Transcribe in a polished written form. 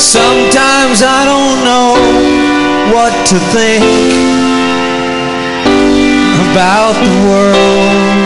Sometimes I don't know what to think about the world.